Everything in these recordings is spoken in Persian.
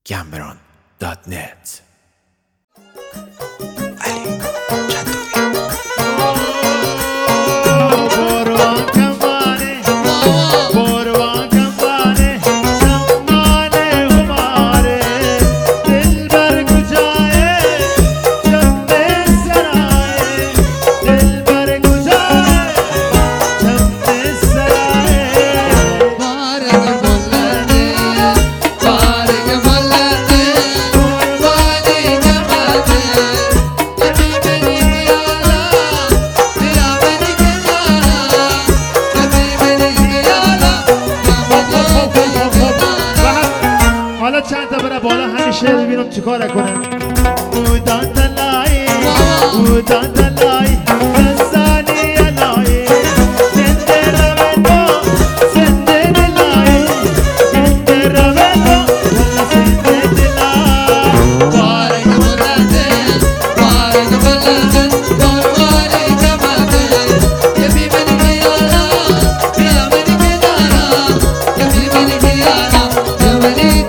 gambron.net. چند تا بره بالا همیشه ببینم چیکار کنه. بودان تلایی بودان تلایی دستانی علایی زنده رویدو زنده دلایی زنده رویدو زنده دلایی بارک بلنده بارک بلنده بارک جماده یبی بنی بیانا بیا بنی بیانا یبی بنی بیانا یبی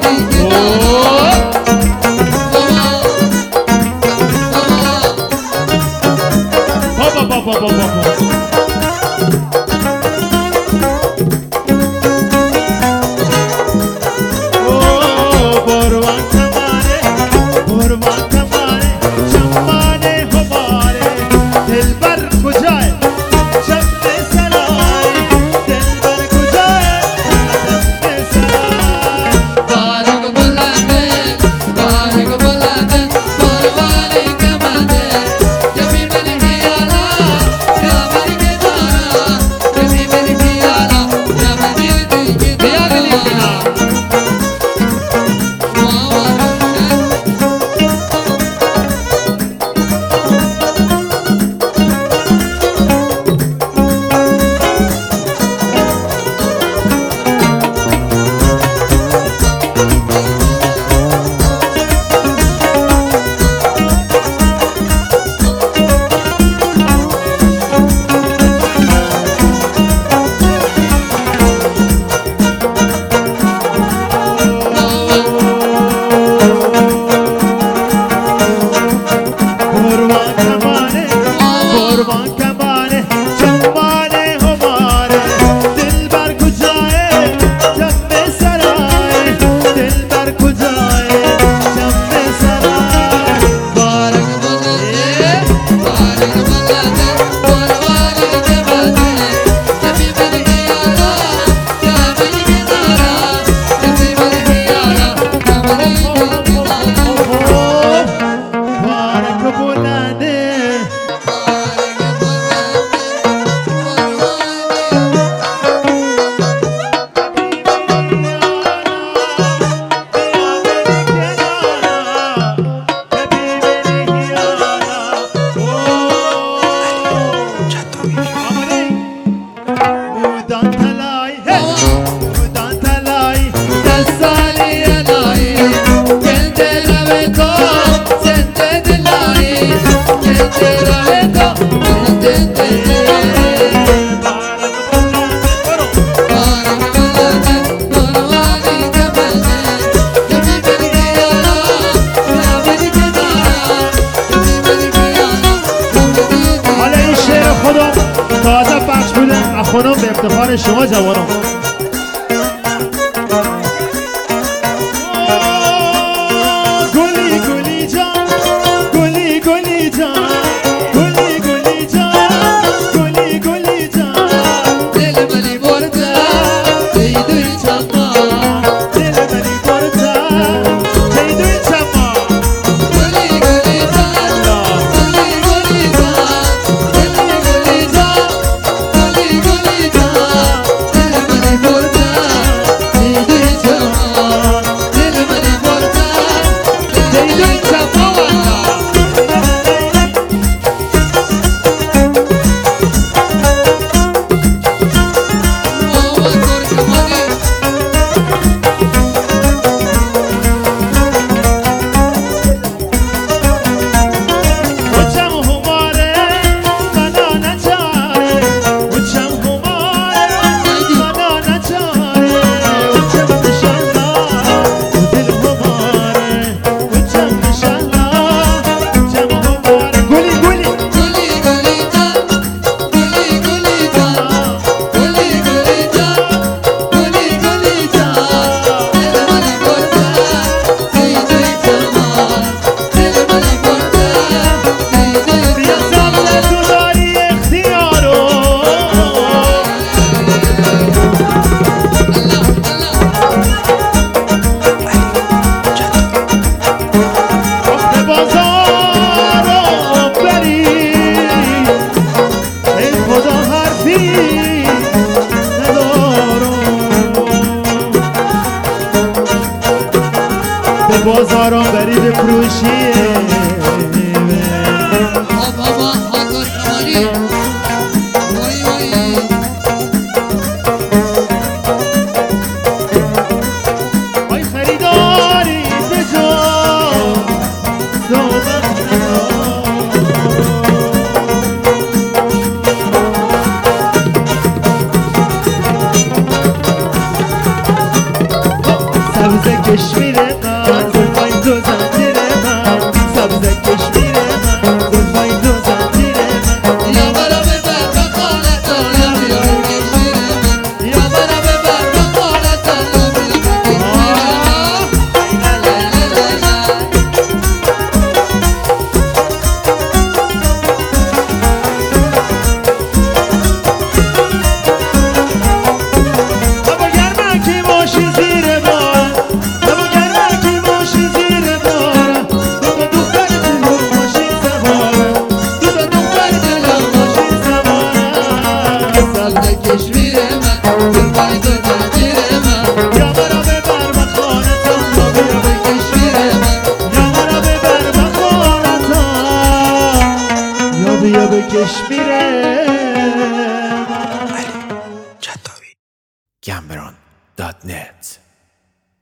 خودم به افتخار شما جوانان گلی گلی جان گلی گلی جان گلی گلی جان گلی گلی جان دل منی برده دیدوی چما دل منی برده دیدوی چما گلی گلی جان گلی گلی جان گلی گلی جان گلی گلی جان دل به بازاران بری بفروشی بابا حاضر کمالی وای وای آی خریداری به جا صحبت سبز کشمیر من زلفای تو زنجیر من سبز کشمیر من زلفای تو زنجیر من یا برا ببر بخالتا یا بیا بکشیر من یا برا ببر بخالتا یا بیا بکشیر من لا لا لا لا بابا گرمه کی باشی زیر بار بابا گرمه کی باشی زیر بار دو تا دختر دلو باشی سوار دو تا دختر دلو باشی سوار سبز کشمیر من زلفای تو زنجیر من یا مرا ببر به خانتان یا بیا کشمیر من یا مرا ببر به خانتان یا بیا به کشمیر جداوی گمبران.net